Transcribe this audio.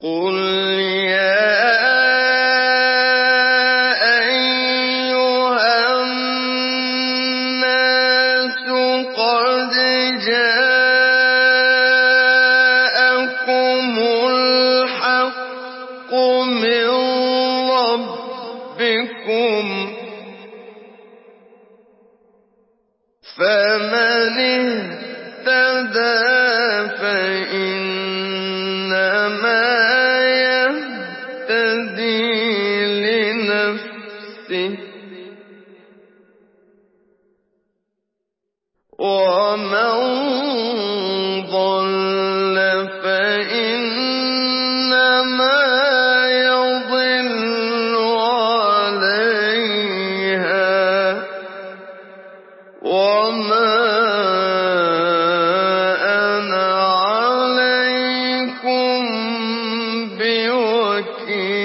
قُلْ يَا أَيُّهَا النَّاسُ قَدْ جَاءَكُمُ الْحَقُّ مِن رَّبِّكُمْ ۖ فَمَنِ اهْتَدَىٰ فَإِنَّمَا يَهْتَدِي لِنَفْسِهِ ۖ وَمَن ضَلَّ فَإِنَّمَا يَضِلُّ عَلَيْهَا ۖ وَمَا أَنَا عَلَيْكُم بِوَكِيلٍ